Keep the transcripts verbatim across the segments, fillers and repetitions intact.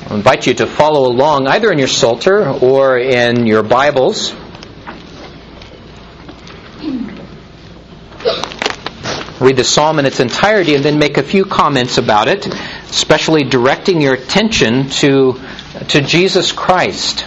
I invite you to follow along either in your Psalter or in your Bibles. Read the psalm in its entirety and then make a few comments about it, especially directing your attention to, to Jesus Christ.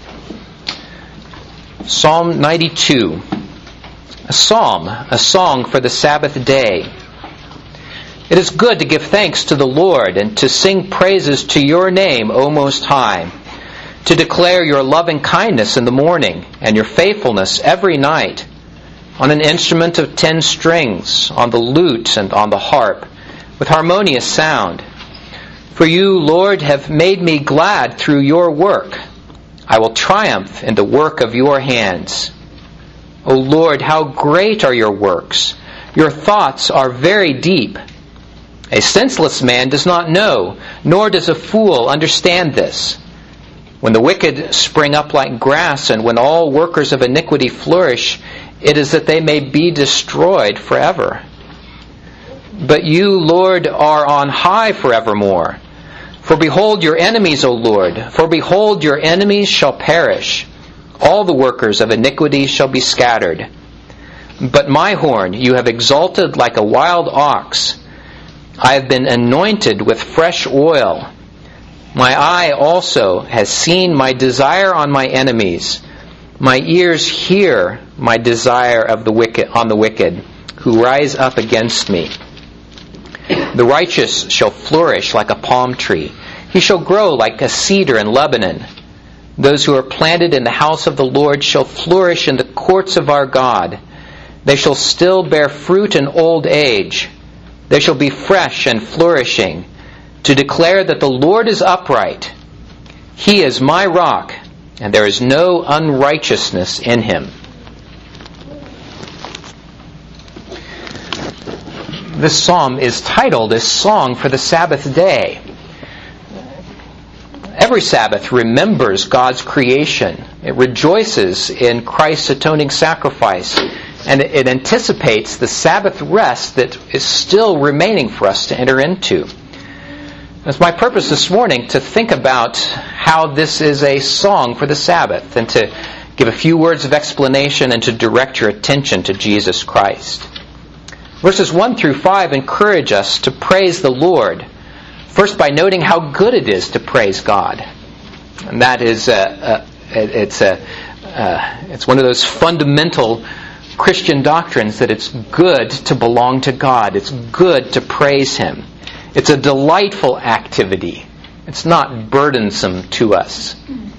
Psalm ninety-two. A psalm, a song for the Sabbath day. It is good to give thanks to the Lord and to sing praises to your name, O Most High, to declare your loving kindness in the morning and your faithfulness every night, on an instrument of ten strings, on the lute and on the harp, with harmonious sound. For you, Lord, have made me glad through your work. I will triumph in the work of your hands. O Lord, how great are your works! Your thoughts are very deep. A senseless man does not know, nor does a fool understand this. When the wicked spring up like grass, and when all workers of iniquity flourish, it is that they may be destroyed forever. But you, Lord, are on high forevermore. For behold your enemies, O Lord, for behold your enemies shall perish. All the workers of iniquity shall be scattered. But my horn you have exalted like a wild ox. I have been anointed with fresh oil. My eye also has seen my desire on my enemies. My ears hear my desire of the wicked on the wicked, who rise up against me. The righteous shall flourish like a palm tree. He shall grow like a cedar in Lebanon. Those who are planted in the house of the Lord shall flourish in the courts of our God. They shall still bear fruit in old age. They shall be fresh and flourishing, to declare that the Lord is upright. He is my rock, and there is no unrighteousness in him. This psalm is titled A Song for the Sabbath Day. Every Sabbath remembers God's creation. It rejoices in Christ's atoning sacrifice. And it anticipates the Sabbath rest that is still remaining for us to enter into. It's my purpose this morning to think about how this is a song for the Sabbath, and to give a few words of explanation and to direct your attention to Jesus Christ. Verses one through five encourage us to praise the Lord, first by noting how good it is to praise God. And that is, uh, uh, it's, a, uh, it's one of those fundamental Christian doctrines that it's good to belong to God. It's good to praise Him. It's a delightful activity. It's not burdensome to us.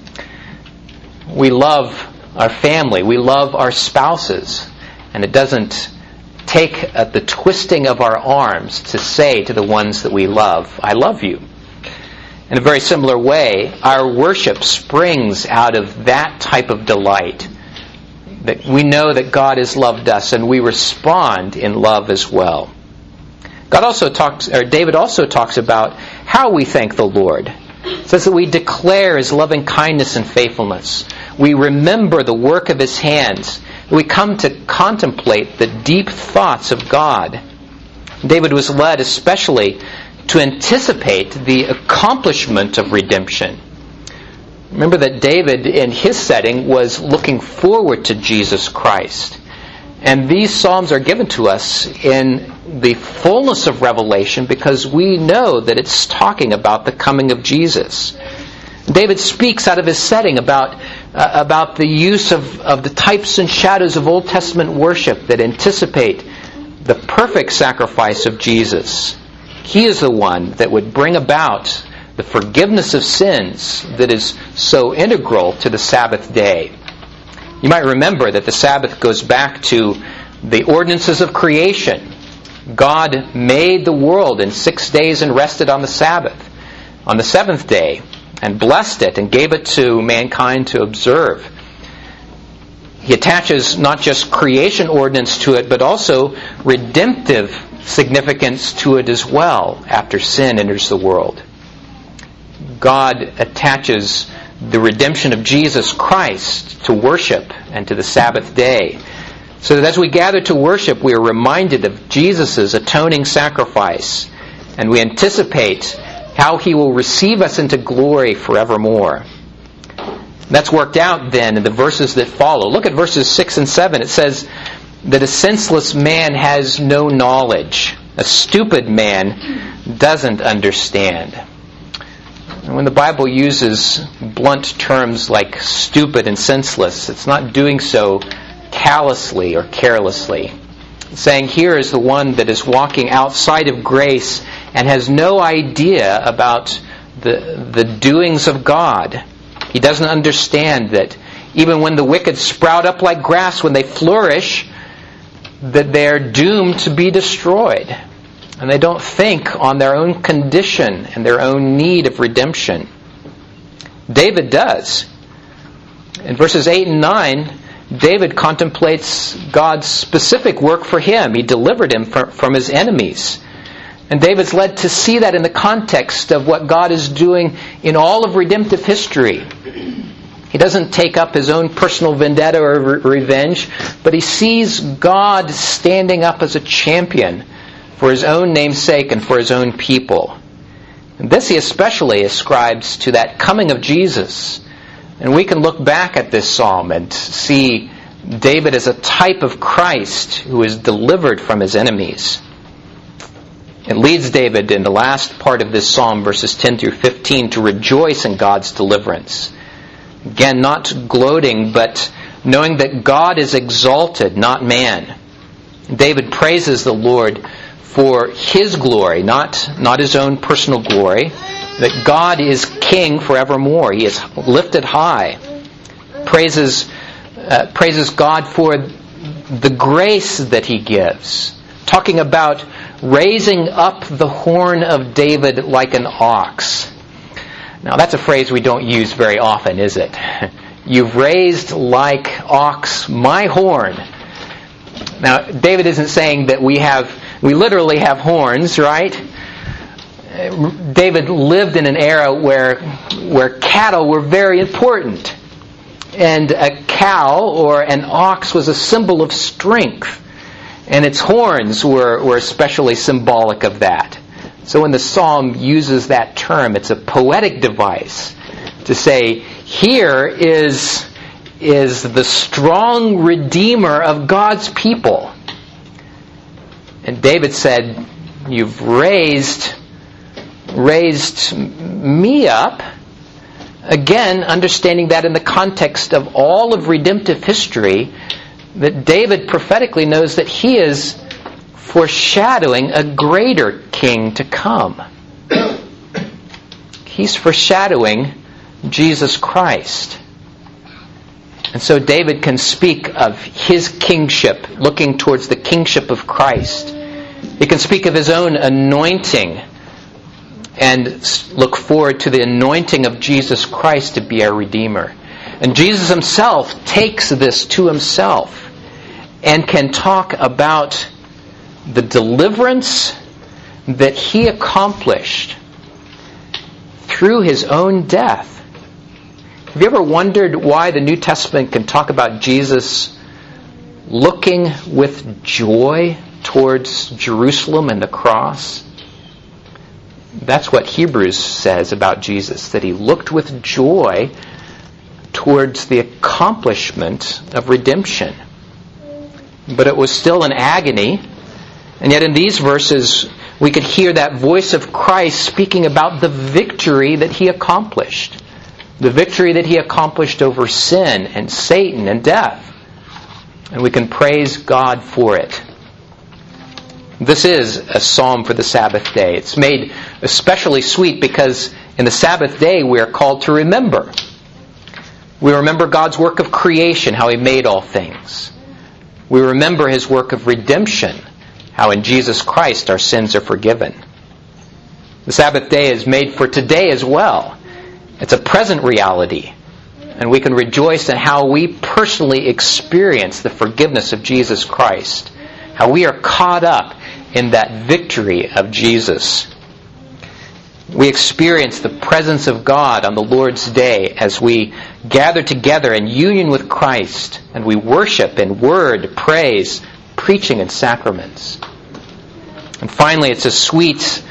We love our family. We love our spouses. And it doesn't take uh, the twisting of our arms to say to the ones that we love, I love you. In a very similar way, our worship springs out of that type of delight. That we know that God has loved us, and we respond in love as well. God also talks, or David also talks about how we thank the Lord. It says that we declare His loving kindness and faithfulness. We remember the work of His hands. We come to contemplate the deep thoughts of God. David was led especially to anticipate the accomplishment of redemption. Remember that David, in his setting, was looking forward to Jesus Christ. And these Psalms are given to us in the fullness of revelation because we know that it's talking about the coming of Jesus. David speaks out of his setting about, uh, about the use of, of the types and shadows of Old Testament worship that anticipate the perfect sacrifice of Jesus. He is the one that would bring about the forgiveness of sins that is so integral to the Sabbath day. You might remember that the Sabbath goes back to the ordinances of creation. God made the world in six days and rested on the Sabbath, on the seventh day, and blessed it and gave it to mankind to observe. He attaches not just creation ordinance to it, but also redemptive significance to it as well after sin enters the world. God attaches the redemption of Jesus Christ to worship and to the Sabbath day. So that as we gather to worship, we are reminded of Jesus' atoning sacrifice, and we anticipate how He will receive us into glory forevermore. That's worked out then in the verses that follow. Look at verses six and seven. It says that a senseless man has no knowledge. A stupid man doesn't understand. And when the Bible uses blunt terms like stupid and senseless, it's not doing so callously or carelessly. It's saying here is the one that is walking outside of grace and has no idea about the, the doings of God. He doesn't understand that even when the wicked sprout up like grass, when they flourish, that they're doomed to be destroyed. And they don't think on their own condition and their own need of redemption. David does. In verses eight and nine, David contemplates God's specific work for him. He delivered him from his enemies. And David's led to see that in the context of what God is doing in all of redemptive history. He doesn't take up his own personal vendetta or re- revenge, but he sees God standing up as a champion for His own name's sake and for His own people. And this he especially ascribes to that coming of Jesus. And we can look back at this psalm and see David as a type of Christ who is delivered from his enemies. It leads David in the last part of this psalm, verses ten through fifteen, to rejoice in God's deliverance. Again, not gloating, but knowing that God is exalted, not man. David praises the Lord for His glory, not, not his own personal glory, that God is King forevermore. He is lifted high. Praises, uh, praises God for the grace that He gives. Talking about raising up the horn of David like an ox. Now that's a phrase we don't use very often, is it? You've raised like ox my horn. Now David isn't saying that we have, we literally have horns, right? David lived in an era where, where cattle were very important. And a cow or an ox was a symbol of strength. And its horns were, were especially symbolic of that. So when the psalm uses that term, it's a poetic device to say, here is, is the strong Redeemer of God's people. And David said, you've raised, raised me up. Again, understanding that in the context of all of redemptive history, that David prophetically knows that he is foreshadowing a greater king to come. He's foreshadowing Jesus Christ. And so David can speak of his kingship, looking towards the kingship of Christ. He can speak of his own anointing and look forward to the anointing of Jesus Christ to be our Redeemer. And Jesus Himself takes this to Himself and can talk about the deliverance that He accomplished through His own death. Have you ever wondered why the New Testament can talk about Jesus looking with joy towards Jerusalem and the cross? That's what Hebrews says about Jesus, that He looked with joy towards the accomplishment of redemption. But it was still an agony. And yet in these verses, we could hear that voice of Christ speaking about the victory that He accomplished. The victory that He accomplished over sin and Satan and death. And we can praise God for it. This is a psalm for the Sabbath day. It's made especially sweet because in the Sabbath day we are called to remember. We remember God's work of creation, how He made all things. We remember His work of redemption, how in Jesus Christ our sins are forgiven. The Sabbath day is made for today as well. It's a present reality. And we can rejoice in how we personally experience the forgiveness of Jesus Christ. How we are caught up in that victory of Jesus. We experience the presence of God on the Lord's Day as we gather together in union with Christ and we worship in word, praise, preaching, and sacraments. And finally, it's a sweet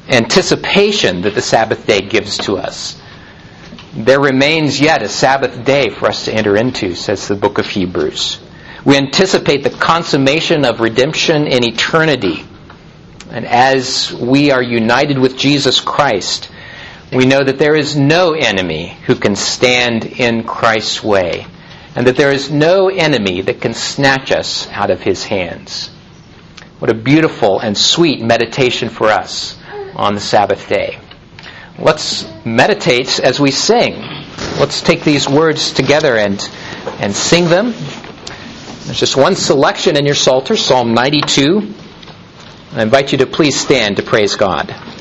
anticipation that the Sabbath day gives to us. There remains yet a Sabbath day for us to enter into, says the book of Hebrews. We anticipate the consummation of redemption in eternity. And as we are united with Jesus Christ, we know that there is no enemy who can stand in Christ's way, and that there is no enemy that can snatch us out of His hands. What a beautiful and sweet meditation for us on the Sabbath day. Let's meditate as we sing. Let's take these words together and, and sing them. There's just one selection in your Psalter, Psalm ninety-two. I invite you to please stand to praise God.